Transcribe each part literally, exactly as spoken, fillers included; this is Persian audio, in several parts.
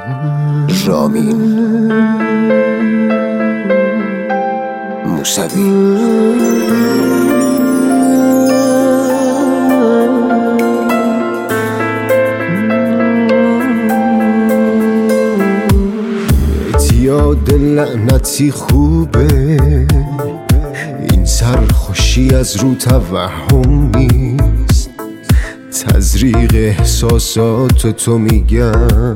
رامین موسوی. اعتیاد لعنتی خوبه، این سرخوشی از رو توهم نیست. تزریق احساسات تو میگم،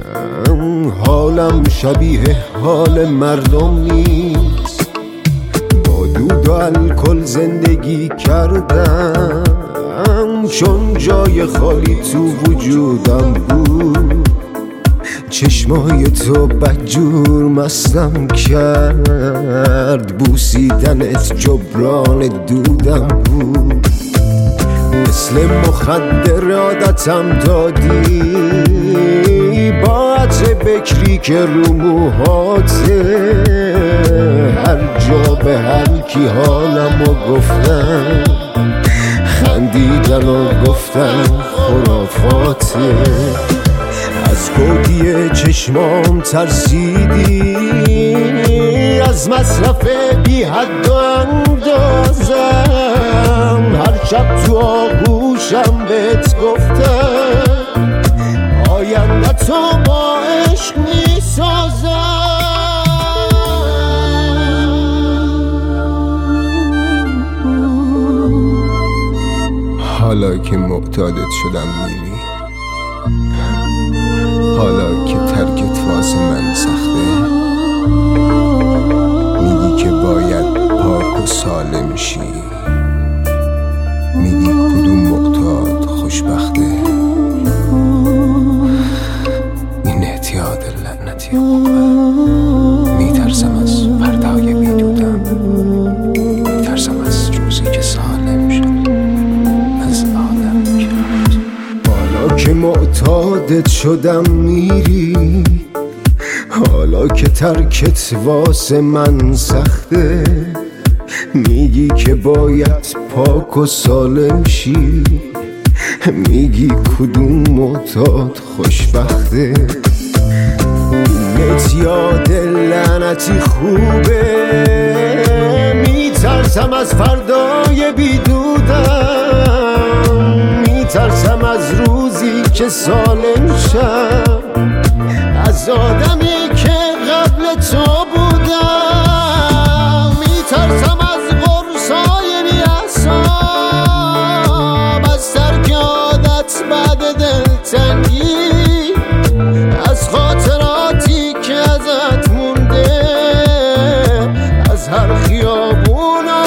حالم شبیه حال مردم نیست. با دود و الکل زندگی کردم، چون جای خالی تو وجودم بود. چشمای تو بدجور مستم کرد، بوسیدنت جبران دودم بود. مثل مخدر عادتم دادی، با عطر بکری که رو موهاته. هر جا به هر کی حالمو گفتم، خندیدن و گفتن خرافاته. از گودی چشمام ترسیدی، از مصرف بی حد و اندازم. هر شب تو آغوشم بهت گفتم، آینده تو با عشق میسازم. حالا که معتادت شدم میری، حالا که ترکت واسه من سخته، میگی که باید پاک و سالم شی. میگی کدوم معتاد خوشبخته؟ این اعتیاد لعنتی خوبه. میترسم از فردای بیدودم، میترسم از روزی که سالم شم از آدم کرد. حالا که معتادت شدم میری، حالا که ترکت واسه من سخته، میگی که باید پاک و سالم شی. میگی کدوم معتاد خوشبخته؟ این اعتیاد لعنتی خوبه. میترسم از فردای بیدودم، میترسم از روزی که سالم شم از آدمی که قبل تو بودم. میترسم از قرصای بی‌حساب، از ترک عادت بعد دلتنگی، از خاطراتی که ازت مونده، از هر خیابون